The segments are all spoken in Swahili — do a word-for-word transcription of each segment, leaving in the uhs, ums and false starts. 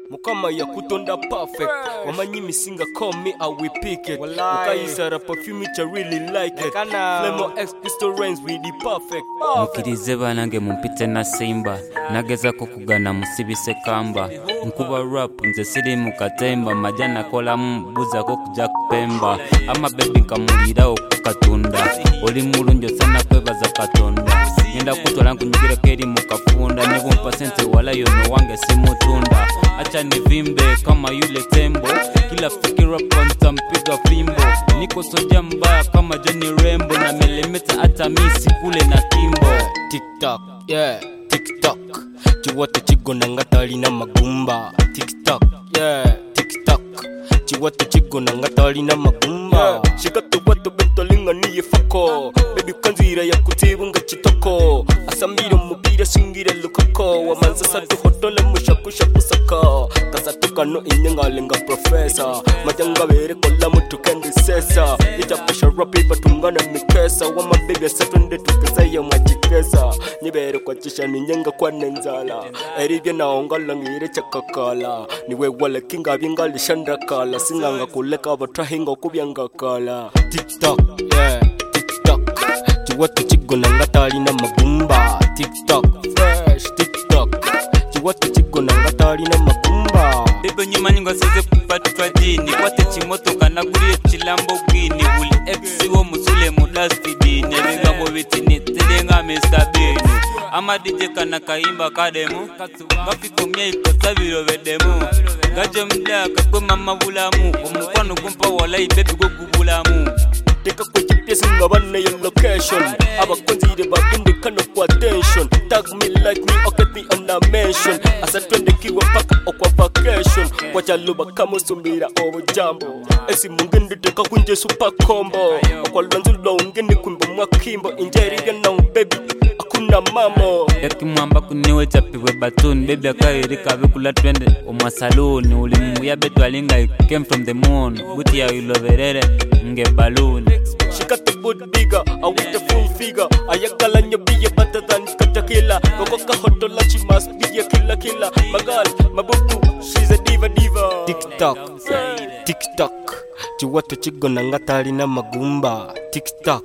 Mukama ya kutonda perfect. Wamanyi misinga call me I will pick it. Ukayisara perfume it I really like it. Flemo X Pistol Rains with the perfect. Mukirize banange mumpite na simba. Nageza ko kugana musibise kamba. Nkuba rap nze siri mukatemba. Majana kola mbuza ko kuja kupemba. Ama baby nkamulira okukatunda. Oli mulunjo sana kwebaza katonda. Yenda kutola nkunyigire keri mukafunda. Nibumpa sente wala yono wange simutunda. Acha nivimbe kama yule tembo. Kila fikira kwanza mpiga fimbo. Niko soja mbaya kama Johnny Rambo. Na melemeta ata misi kule na kimbo. TikTok, yeah, TikTok. Chiwate chigo na ngatali na magumba. TikTok, yeah, TikTok. Chiwate chigo na ngatali na magumba. Shikatu watu bentolinga niye fako. Baby kanzira ya kutibunga chitoko. Asambiro mubira singira lukako. Wamanza satu hotole mushakusha kusaka. Kasatuka no inyenga lenga professor. Majanga vere kola mutu kendi sesa. Ita pesha rapi batungana mikesa. Wama baby setunde tukesa ya majikesa. Nibere kwa chisha ninyenga kwa nenzala. Eribya na ongala ngire chakakala. Niwe wale kinga bingali shandakala. Singanga kuleka batrahinga kubyanga kala. TikTok, yeah, TikTok. Chiwate chigo na ngatali na magumba. TikTok, fresh, TikTok. Chiwate chigo na ngatali na magumba. Bebe nyuma ningo seze kupatwa jini. Kwate chimotoka na kurie chilambogini. Uli X wo musule mudastidi. Nebenga mobitini tedenga mister Bean. Ama D J kana kaimba kademu. Gafiko mye ikosabiro vedemu. Gaje mda kakwe mama bulamu. Omukwano kumpa walai baby go kubulamu. Teka kwa jipesi ngabane your location. Aba konzire baginde kano kwa attention. Tag me like me or get me on a mention. Asa twende kiwa paka o kwa vacation. Wacha luba kama sumbira obo jambo. Esi mungende teka kunje super combo. Okwa lanzulo ungeni kumbo mwakimbo. Injeri ya now baby akuna mamo. Yaki mwamba kuniwe chapiwe batun. Baby akairika vikula twende omwa saloon. Ulimu ya betu alinga it came from the moon. Buti ya iloverere nge balloon. She got the good bigger, I with the full figure. Ayakala nyo be a better than katakila. Gokoka hotola, she must be a killer killer. My girl, my boo, she's a diva diva. TikTok, TikTok. Chiwate chigo na ngatali na magumba. TikTok,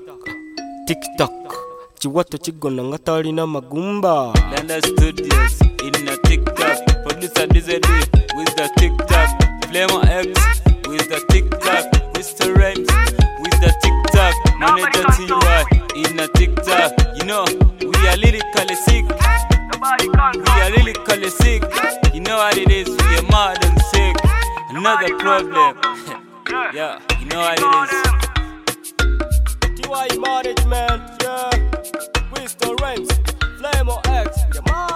TikTok. Chiwate chigo na ngatali na magumba. Landa Studios in a TikTok. Producer D Z D with the TikTok. Flemo X with the TikTok. Mister Rhymes with the TikTok. Manager T Y in a TikTok. You know, we are lyrically sick. We are lyrically sick. You know what it is, we are mad and sick. Another problem. Yeah, you know what it is. T Y management, yeah. Mister Rhymes, Flemo X, yeah, man.